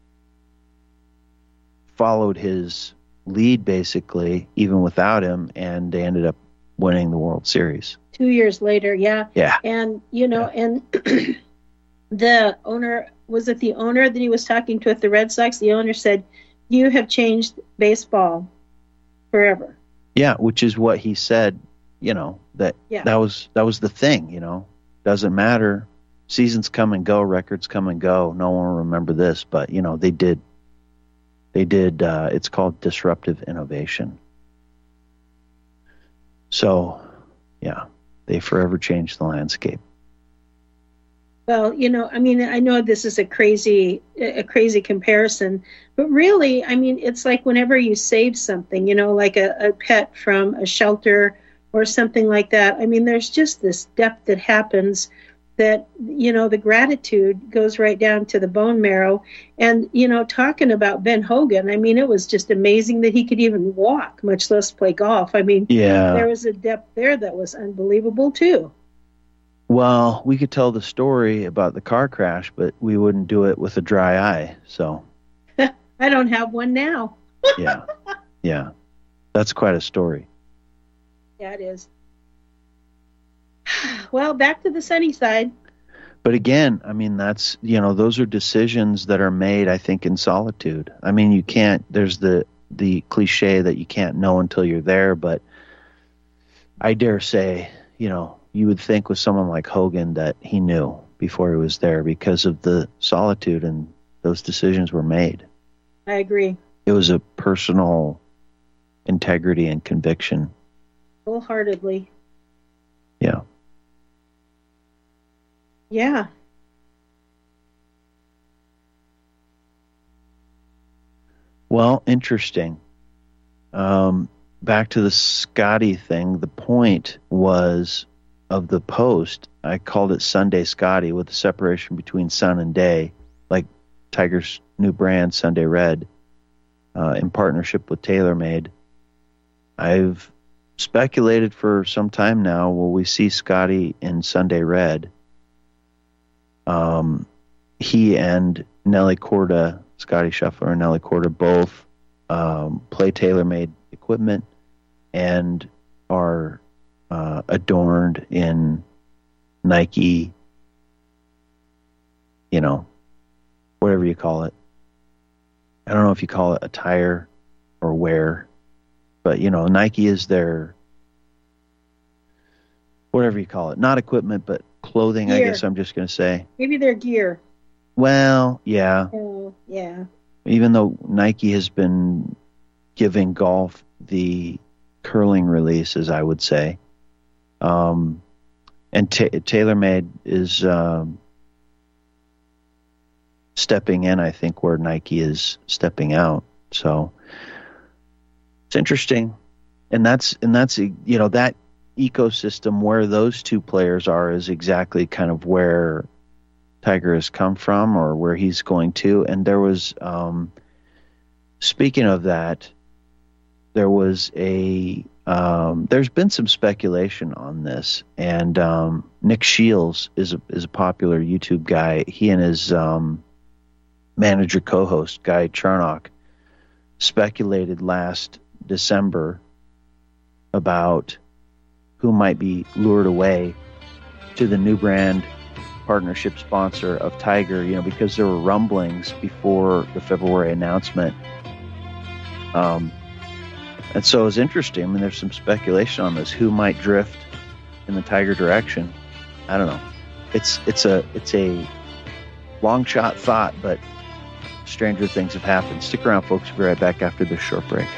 followed his lead basically, even without him, and they ended up winning the World Series. Two years later, yeah. Yeah. And, you know, and the owner, was it the owner that he was talking to at the Red Sox? The owner said, you have changed baseball forever. Yeah, which is what he said, you know, that Yeah. that was that was the thing, you know. Doesn't matter. Seasons come and go, records come and go. No one will remember this, but you know, they did they did uh, it's called disruptive innovation. So, yeah, they forever changed the landscape. Well, you know, I mean, I know this is a crazy, a crazy comparison, but really, I mean, it's like whenever you save something, you know, like a, a pet from a shelter or something like that. I mean, there's just this depth that happens that, you know, the gratitude goes right down to the bone marrow. And, you know, talking about Ben Hogan, I mean, it was just amazing that he could even walk, much less play golf. I mean, Yeah. there was a depth there that was unbelievable too. Well, we could tell the story about the car crash, but we wouldn't do it with a dry eye. So, I don't have one now. yeah. Yeah. That's quite a story. Yeah, it is. Well, back to the sunny side. But again, I mean, that's, you know, those are decisions that are made, I think, in solitude. I mean, you can't, there's the, the cliche that you can't know until you're there, but I dare say, you know, you would think with someone like Hogan that he knew before he was there because of the solitude and those decisions were made. I agree. It was a personal integrity and conviction. Wholeheartedly. Yeah. Yeah. Well, interesting. Um, back to the Scotty thing, the point was of the post, I called it Sunday Scotty with the separation between sun and day, like Tiger's new brand, Sunday Red, uh, in partnership with TaylorMade. I've speculated for some time now, will we see Scotty in Sunday Red? Um, he and Nelly Korda, Scotty Scheffler and Nelly Korda, both um, play TaylorMade equipment and are uh, adorned in Nike, you know, whatever you call it. I don't know if you call it attire or wear, but, you know, Nike is their, whatever you call it, not equipment, but clothing, I Gear. guess I'm just going to say. Maybe their gear. Well, yeah. Oh, yeah. Even though Nike has been giving golf the curling releases, I would say. Um, and ta- TaylorMade is um, stepping in, I think, where Nike is stepping out. So it's interesting. And that's, and that's, you know, that ecosystem where those two players are is exactly kind of where Tiger has come from or where he's going to. And there was, um, speaking of that, there was a, um, there's been some speculation on this, and um, Nick Shields is a, is a popular YouTube guy. He and his um, manager co-host, Guy Charnock, speculated last December about who might be lured away to the new brand partnership sponsor of Tiger, you know, because there were rumblings before the February announcement. Um, and so it was interesting. I mean, there's some speculation on this. Who might drift in the Tiger direction? I don't know. It's it's a it's a long shot thought, but stranger things have happened. Stick around, folks. We'll be right back after this short break.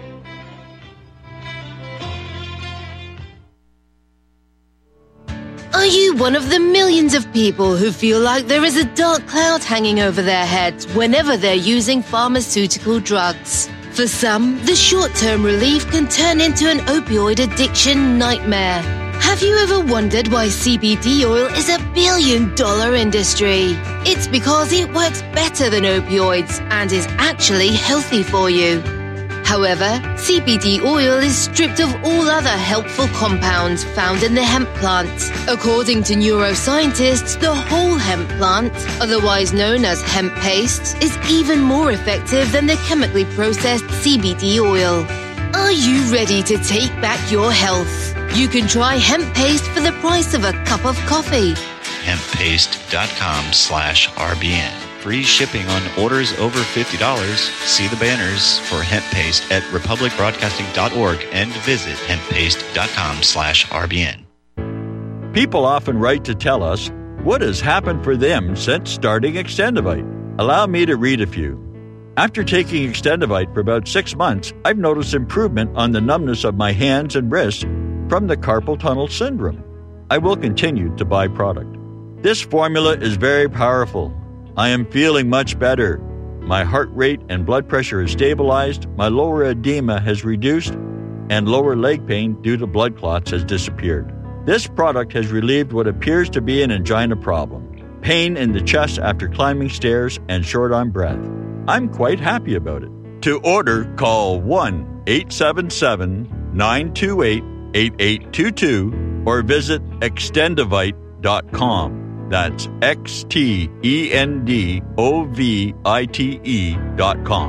Are you one of the millions of people who feel like there is a dark cloud hanging over their heads whenever they're using pharmaceutical drugs? For some, the short-term relief can turn into an opioid addiction nightmare. Have you ever wondered why C B D oil is a billion-dollar industry? It's because it works better than opioids and is actually healthy for you. However, C B D oil is stripped of all other helpful compounds found in the hemp plant. According to neuroscientists, the whole hemp plant, otherwise known as hemp paste, is even more effective than the chemically processed C B D oil. Are you ready to take back your health? You can try hemp paste for the price of a cup of coffee. hemppaste.com slash RBN. Free shipping on orders over fifty dollars. See the banners for hemp paste at republic broadcasting dot org and visit hemppaste.com slash RBN. People often write to tell us what has happened for them since starting Extendivite. Allow me to read a few. After taking Extendivite for about six months, I've noticed improvement on the numbness of my hands and wrists from the carpal tunnel syndrome. I will continue to buy product. This formula is very powerful. I am feeling much better. My heart rate and blood pressure is stabilized, my lower edema has reduced, and lower leg pain due to blood clots has disappeared. This product has relieved what appears to be an angina problem, pain in the chest after climbing stairs, and short on breath. I'm quite happy about it. To order, call one eight seven seven, nine two eight, eight eight two two or visit extendivite dot com. That's X T E N D O V I T E dot com.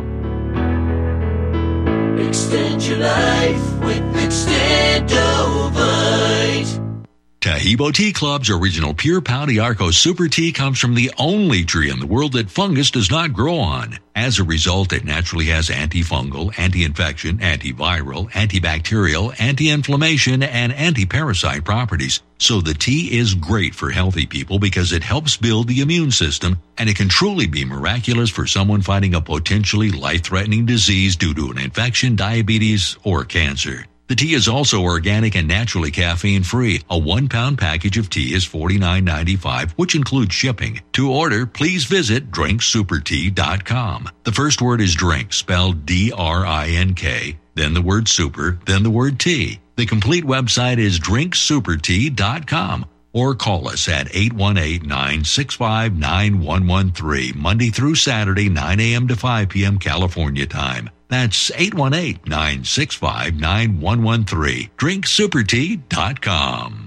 Extend your life with Extendovite. Taheebo Tea Club's original Pure Pau d'Arco Super Tea comes from the only tree in the world that fungus does not grow on. As a result, it naturally has antifungal, anti-infection, antiviral, antibacterial, anti-inflammation, and anti-parasite properties. So the tea is great for healthy people because it helps build the immune system, and it can truly be miraculous for someone fighting a potentially life-threatening disease due to an infection, diabetes, or cancer. The tea is also organic and naturally caffeine-free. A one-pound package of tea is forty-nine ninety-five, which includes shipping. To order, please visit drink super tea dot com. The first word is drink, spelled D R I N K, then the word super, then the word tea. The complete website is drink super tea dot com. Or call us at eight one eight, nine six five, nine one one three, Monday through Saturday, nine a.m. to five p.m. California time. That's eight one eight, nine six five, nine one one three. drink super tea dot com.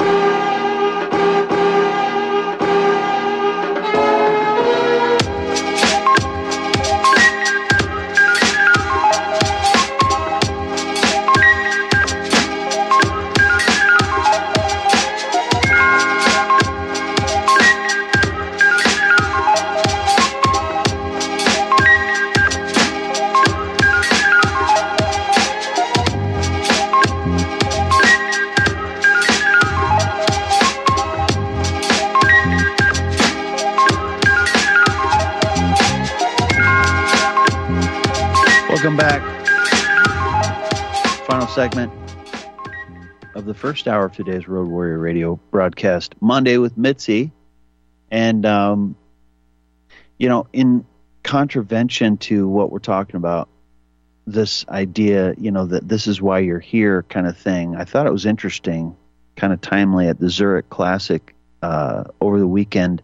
Welcome back. Final segment of the first hour of today's Road Warrior Radio broadcast, Monday with Mitzi. And, um, you know, in contravention to what we're talking about this idea, you know, that this is why you're here kind of thing. I thought it was interesting, kind of timely at the Zurich Classic uh, over the weekend.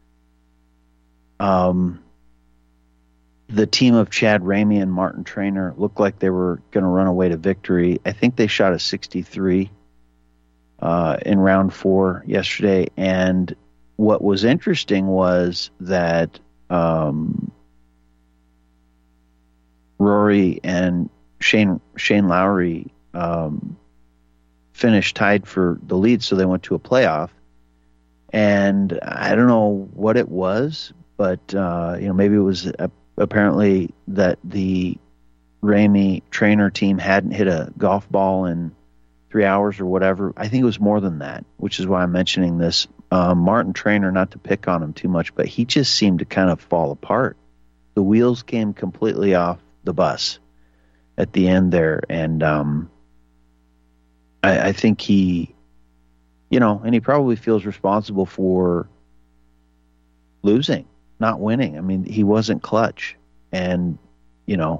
Um, the team of Chad Ramey and Martin Trainer looked like they were going to run away to victory. I think they shot a sixty-three uh, in round four yesterday. And what was interesting was that um, Rory and Shane Shane Lowry um, finished tied for the lead, so they went to a playoff. And I don't know what it was, but uh, you know, maybe it was a, apparently that the Ramey Trainer team hadn't hit a golf ball in three hours or whatever. I think it was more than that, which is why I'm mentioning this. Um, Martin Trainer, not to pick on him too much, but he just seemed to kind of fall apart. The wheels came completely off the bus at the end there, and um, I, I think he, you know, and he probably feels responsible for losing, not winning. I mean, he wasn't clutch, and you know,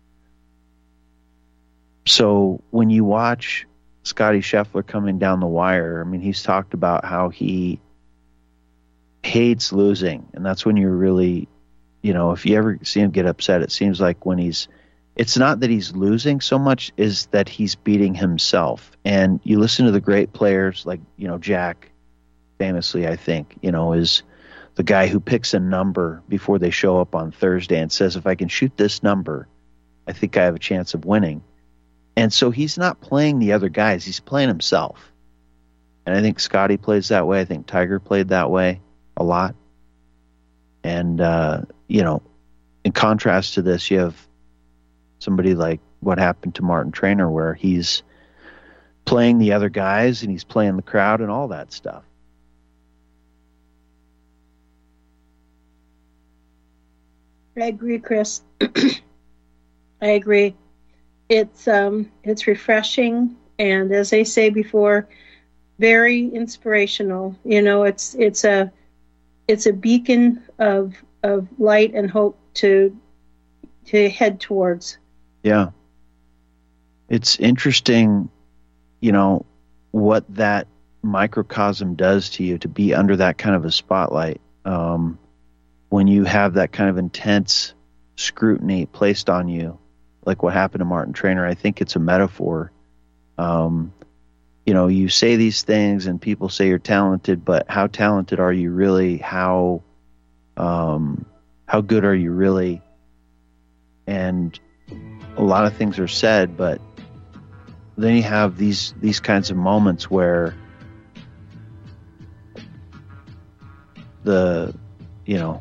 so when you watch Scotty Scheffler coming down the wire, I mean, he's talked about how he hates losing, and that's when you're really, you know, if you ever see him get upset, it seems like when he's, it's not that he's losing so much, is that he's beating himself. And you listen to the great players like, you know, Jack, famously, I think, you know, is the guy who picks a number before they show up on Thursday and says, if I can shoot this number, I think I have a chance of winning. And so he's not playing the other guys, he's playing himself. And I think Scotty plays that way. I think Tiger played that way a lot. And, uh, you know, in contrast to this, you have somebody like what happened to Martin Trainer, where he's playing the other guys and he's playing the crowd and all that stuff. I agree, Chris. I agree. It's um, it's refreshing, and as I say before, very inspirational. You know, it's it's a it's a beacon of of light and hope to to head towards. Yeah, it's interesting, you know, what that microcosm does to you to be under that kind of a spotlight. Um, when you have that kind of intense scrutiny placed on you, like what happened to Martin Trainer, I think it's a metaphor. Um, you know, you say these things and people say you're talented, but how talented are you really? How, um, how good are you really? And a lot of things are said, but then you have these, these kinds of moments where the, you know,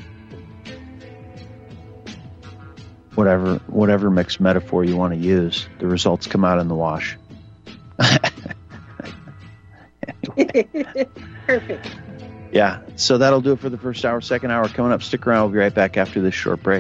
whatever whatever mixed metaphor you want to use, the results come out in the wash. Perfect. Yeah, so that'll do it for the first hour. Second hour coming up. Stick around. We'll be right back after this short break.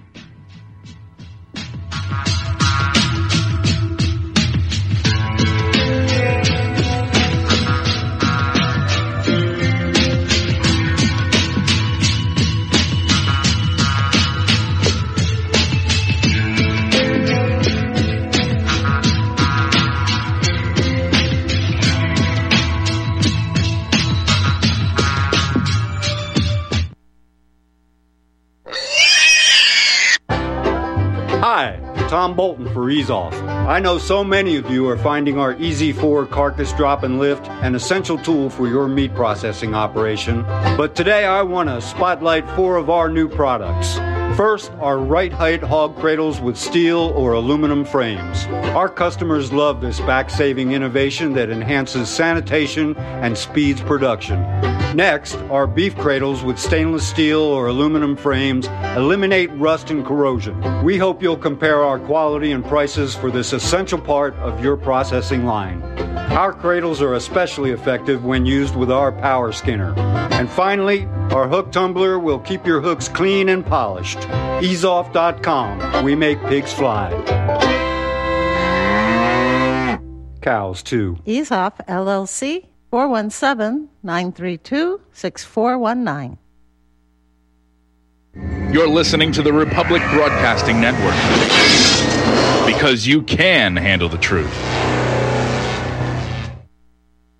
Tom Bolton for Ease Off. I know so many of you are finding our Easy four carcass drop and lift an essential tool for your meat processing operation. But today I want to spotlight four of our new products. First, our right height hog cradles with steel or aluminum frames. Our customers love this back-saving innovation that enhances sanitation and speeds production. Next, our beef cradles with stainless steel or aluminum frames eliminate rust and corrosion. We hope you'll compare our quality and prices for this essential part of your processing line. Our cradles are especially effective when used with our power skinner. And finally, our hook tumbler will keep your hooks clean and polished. ease off dot com. We make pigs fly. Cows, too. Ease Off, L L C, four one seven, nine three two, six four one nine. You're listening to the Republic Broadcasting Network. Because you can handle the truth.